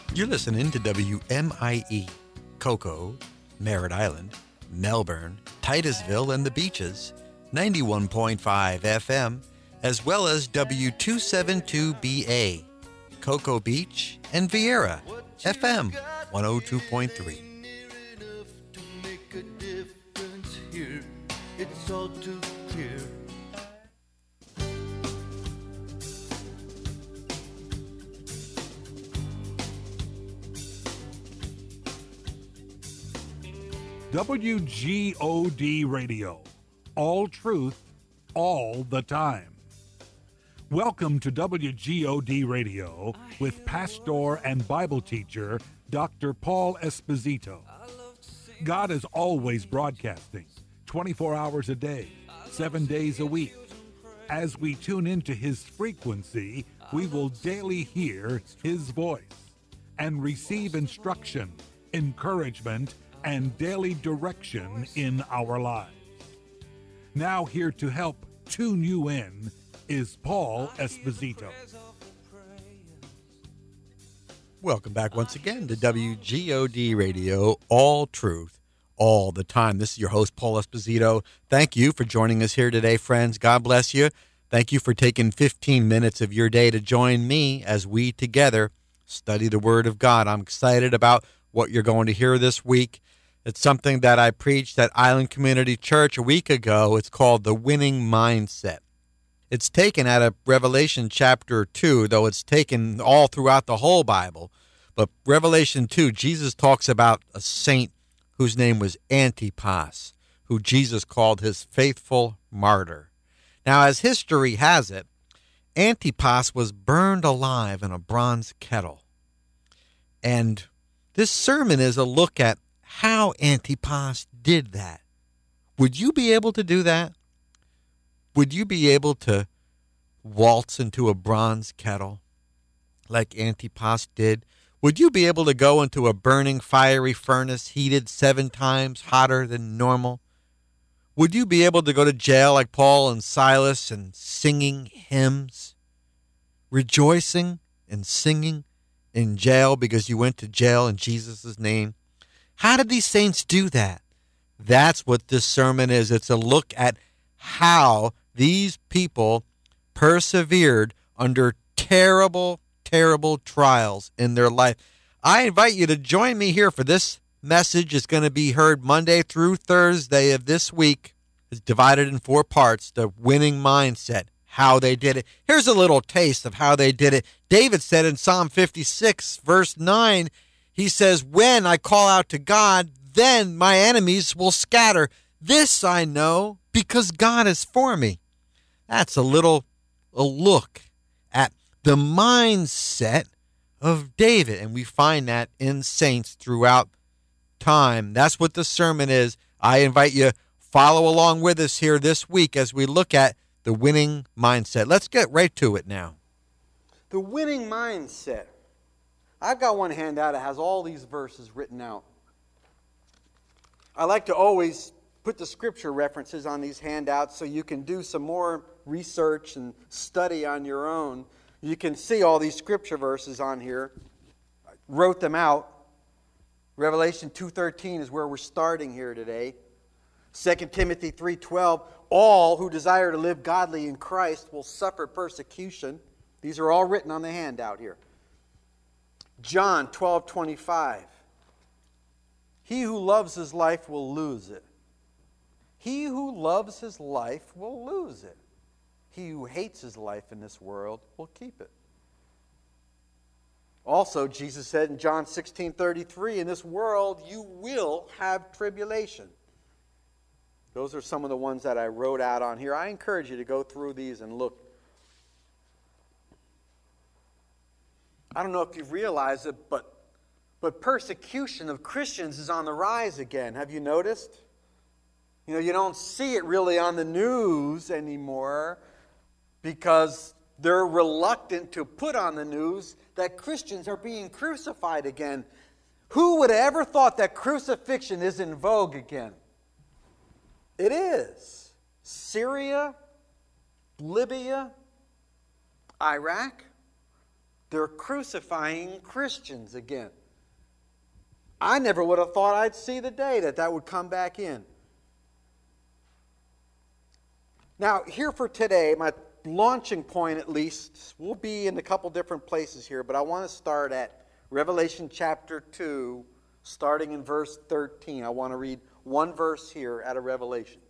You're listening to WMIE, Cocoa, Merritt Island, Melbourne, Titusville, and the Beaches, 91.5 FM, as well as W272BA, Cocoa Beach, and Vieira, FM 102.3. It's all too clear. WGOD Radio. All truth, all the time. Welcome to WGOD Radio with pastor and Bible teacher Dr. Paul Esposito. God is always broadcasting 24 hours a day, 7 days a week. As we tune into his frequency, we will daily hear his voice and receive instruction, encouragement, and daily direction in our lives. Now here to help tune you in is Paul Esposito. Welcome back once again to WGOD Radio, all truth, all the time. This is your host, Paul Esposito. Thank you for joining us here today, friends. God bless you. Thank you for taking 15 minutes of your day to join me as we together study the Word of God. I'm excited about what you're going to hear this week. It's something that I preached at Island Community Church a week ago. It's called The Winning Mindset. It's taken out of Revelation chapter 2, though it's taken all throughout the whole Bible. But Revelation 2, Jesus talks about a saint whose name was Antipas, who Jesus called his faithful martyr. Now, as history has it, Antipas was burned alive in a bronze kettle. And this sermon is a look at how Antipas did that. Would you be able to do that? Would you be able to waltz into a bronze kettle like Antipas did? Would you be able to go into a burning fiery furnace heated 7 times hotter than normal? Would you be able to go to jail like Paul and Silas and singing hymns, rejoicing and singing in jail because you went to jail in Jesus' name? How did these saints do that? That's what this sermon is. It's a look at how these people persevered under terrible, terrible trials in their life. I invite you to join me here for this message. It's going to be heard Monday through Thursday of this week. It's divided in 4 parts. The winning mindset, how they did it. Here's a little taste of how they did it. David said in Psalm 56, verse 9, he says, "When I call out to God, then my enemies will scatter. This I know because God is for me." That's a look at the mindset of David. And we find that in saints throughout time. That's what the sermon is. I invite you, follow along with us here this week as we look at the winning mindset. Let's get right to it now. The winning mindset. I've got one handout that has all these verses written out. I like to always put the scripture references on these handouts so you can do some more research and study on your own. You can see all these scripture verses on here. I wrote them out. Revelation 2:13 is where we're starting here today. 2 Timothy 3:12, all who desire to live godly in Christ will suffer persecution. These are all written on the handout here. John 12:25, he who loves his life will lose it. He who loves his life will lose it. He who hates his life in this world will keep it. Also, Jesus said in John 16:33, in this world you will have tribulation. Those are some of the ones that I wrote out on here. I encourage you to go through these and look. I don't know if you've realized it, but persecution of Christians is on the rise again. Have you noticed? You know, you don't see it really on the news anymore because they're reluctant to put on the news that Christians are being crucified again. Who would have ever thought that crucifixion is in vogue again? It is. Syria, Libya, Iraq. They're crucifying Christians again. I never would have thought I'd see the day that would come back in. Now, here for today, my launching point at least, we'll be in a couple different places here, but I want to start at Revelation chapter 2, starting in verse 13. I want to read one verse here out of Revelation.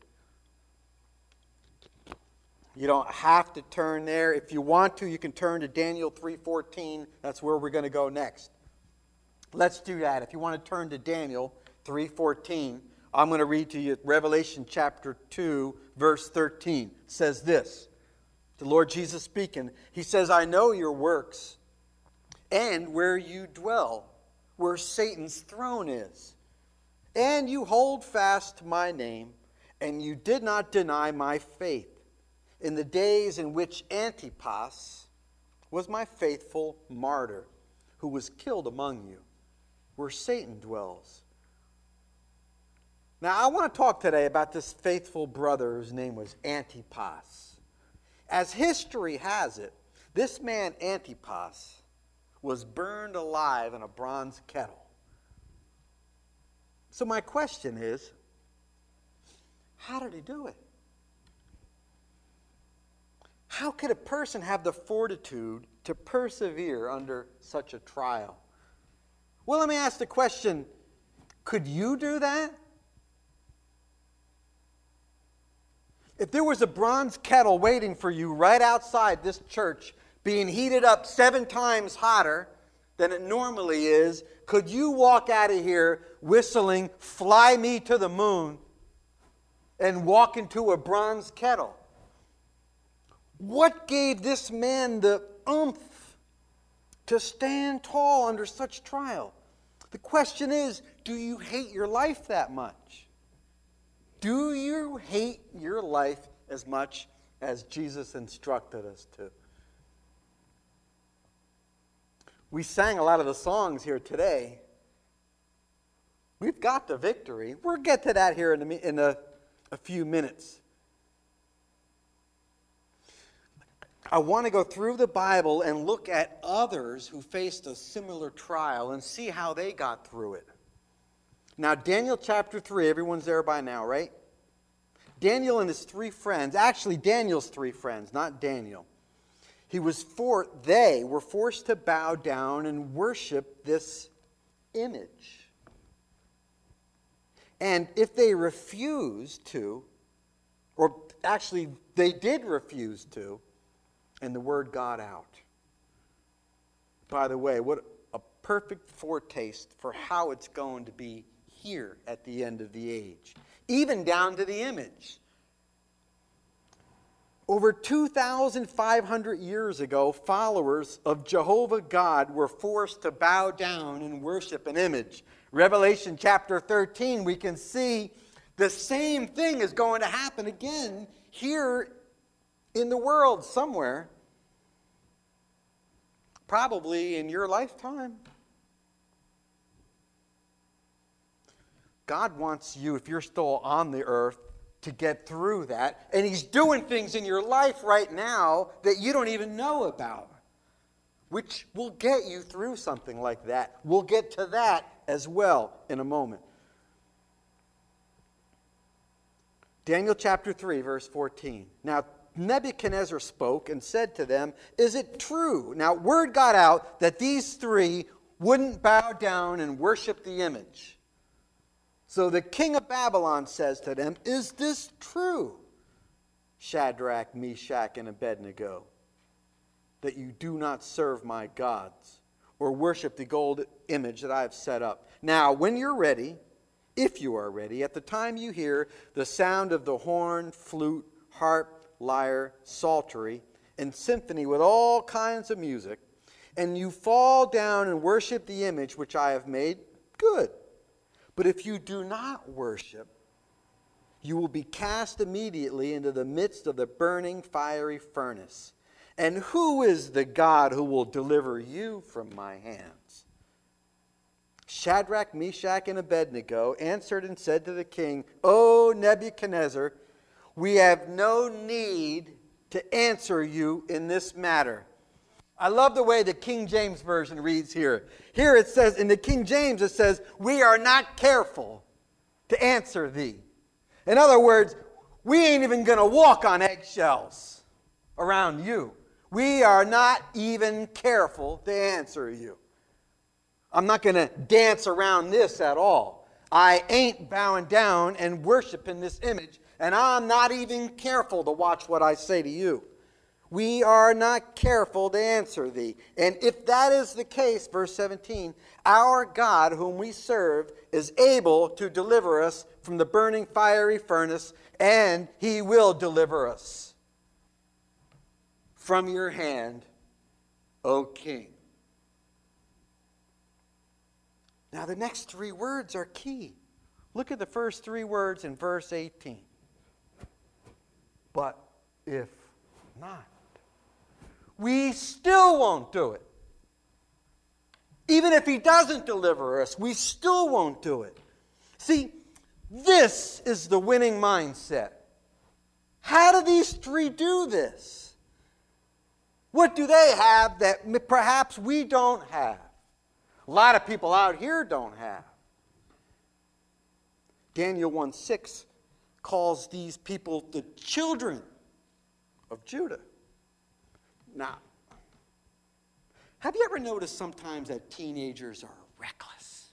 You don't have to turn there. If you want to, you can turn to Daniel 3:14. That's where we're going to go next. Let's do that. If you want to turn to Daniel 3:14, I'm going to read to you Revelation chapter 2, verse 13. It says this, the Lord Jesus speaking. He says, I know your works and where you dwell, where Satan's throne is. And you hold fast to my name, and you did not deny my faith in the days in which Antipas was my faithful martyr, who was killed among you, where Satan dwells. Now, I want to talk today about this faithful brother whose name was Antipas. As history has it, this man Antipas was burned alive in a bronze kettle. So my question is, how did he do it? How could a person have the fortitude to persevere under such a trial? Well, let me ask the question, could you do that? If there was a bronze kettle waiting for you right outside this church, being heated up 7 times hotter than it normally is, could you walk out of here whistling, Fly Me to the Moon, and walk into a bronze kettle? What gave this man the oomph to stand tall under such trial? The question is, do you hate your life that much? Do you hate your life as much as Jesus instructed us to? We sang a lot of the songs here today. We've got the victory. We'll get to that here in a few minutes. I want to go through the Bible and look at others who faced a similar trial and see how they got through it. Now, Daniel chapter 3, everyone's there by now, right? Daniel and his 3 friends, actually Daniel's 3 friends, not Daniel. They were forced to bow down and worship this image. And if they refused to, or actually they did refuse to, and the word got out. By the way, what a perfect foretaste for how it's going to be here at the end of the age. Even down to the image. Over 2,500 years ago, followers of Jehovah God were forced to bow down and worship an image. Revelation chapter 13, we can see the same thing is going to happen again here in the world somewhere. Probably in your lifetime. God wants you, if you're still on the earth, to get through that. And He's doing things in your life right now that you don't even know about, which will get you through something like that. We'll get to that as well in a moment. Daniel chapter 3, verse 14. Now, Nebuchadnezzar spoke and said to them, is it true? Now, word got out that these 3 wouldn't bow down and worship the image. So the king of Babylon says to them, is this true, Shadrach, Meshach, and Abednego, that you do not serve my gods or worship the gold image that I have set up? Now, when you're ready, if you are ready, at the time you hear the sound of the horn, flute, harp, lyre, psaltery, and symphony with all kinds of music, and you fall down and worship the image which I have made, good. But if you do not worship, you will be cast immediately into the midst of the burning fiery furnace. And who is the God who will deliver you from my hands? Shadrach, Meshach, and Abednego answered and said to the king, O Nebuchadnezzar, we have no need to answer you in this matter. I love the way the King James Version reads here. Here it says, in the King James, it says, we are not careful to answer thee. In other words, we ain't even going to walk on eggshells around you. We are not even careful to answer you. I'm not going to dance around this at all. I ain't bowing down and worshiping this image, and I'm not even careful to watch what I say to you. We are not careful to answer thee. And if that is the case, verse 17, our God whom we serve is able to deliver us from the burning fiery furnace, and he will deliver us from your hand, O King. Now the next three words are key. Look at the first three words in verse 18. But if not, we still won't do it. Even if he doesn't deliver us, we still won't do it. See, this is the winning mindset. How do these three do this? What do they have that perhaps we don't have? A lot of people out here don't have. Daniel 1:6 calls these people the children of Judah. Now, have you ever noticed sometimes that teenagers are reckless?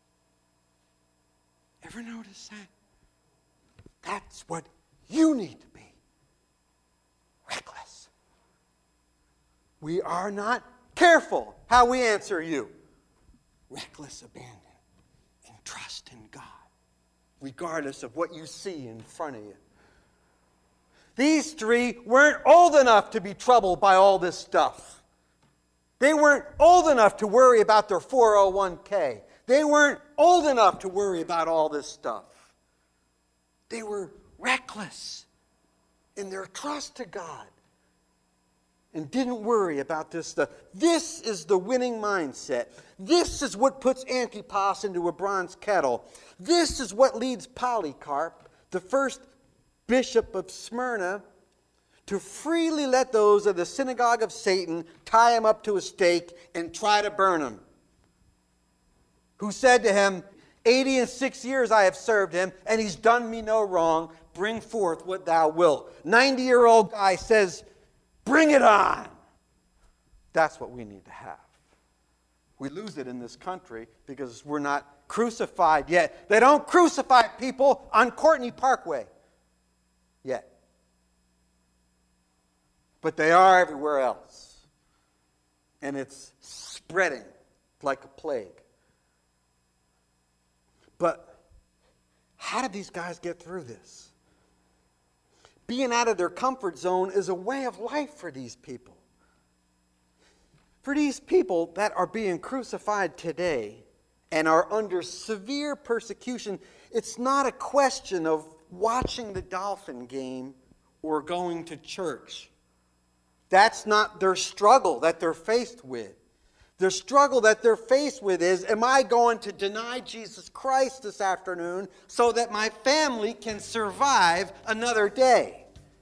Ever notice that? That's what you need to be. Reckless. We are not careful how we answer you. Reckless abandon and trust in God, regardless of what you see in front of you. These three weren't old enough to be troubled by all this stuff. They weren't old enough to worry about their 401k. They weren't old enough to worry about all this stuff. They were reckless in their trust to God and didn't worry about this stuff. This is the winning mindset. This is what puts Antipas into a bronze kettle. This is what leads Polycarp, the first bishop of Smyrna, to freely let those of the synagogue of Satan tie him up to a stake and try to burn him. Who said to him, 86 years I have served him, and he's done me no wrong. Bring forth what thou wilt. 90-year-old guy says, bring it on. That's what we need to have. We lose it in this country because we're not crucified yet. They don't crucify people on Courtney Parkway yet. But they are everywhere else. And it's spreading like a plague. But how did these guys get through this? Being out of their comfort zone is a way of life for these people. For these people that are being crucified today and are under severe persecution, it's not a question of watching the Dolphin game or going to church. That's not their struggle that they're faced with. The struggle that they're faced with is, am I going to deny Jesus Christ this afternoon so that my family can survive another day?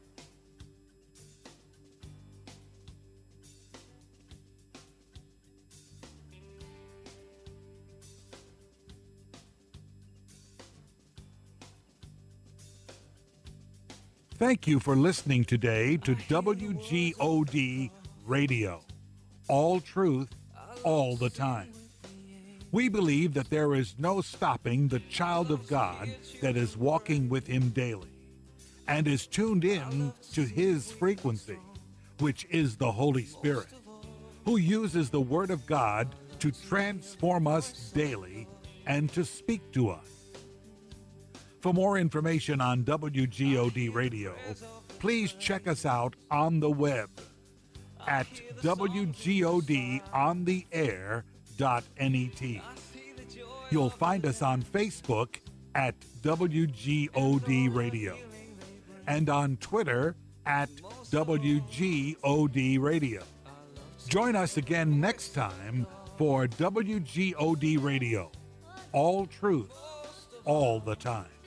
Thank you for listening today to WGOD Radio. All truth, all the time. We believe that there is no stopping the child of God that is walking with him daily and is tuned in to his frequency, which is the Holy Spirit, who uses the Word of God to transform us daily and to speak to us. For more information on WGOD Radio, please check us out on the web at WGODontheair.net. You'll find us on Facebook at WGOD Radio and on Twitter at WGOD Radio. Join us again next time for WGOD Radio. All truth, all the time.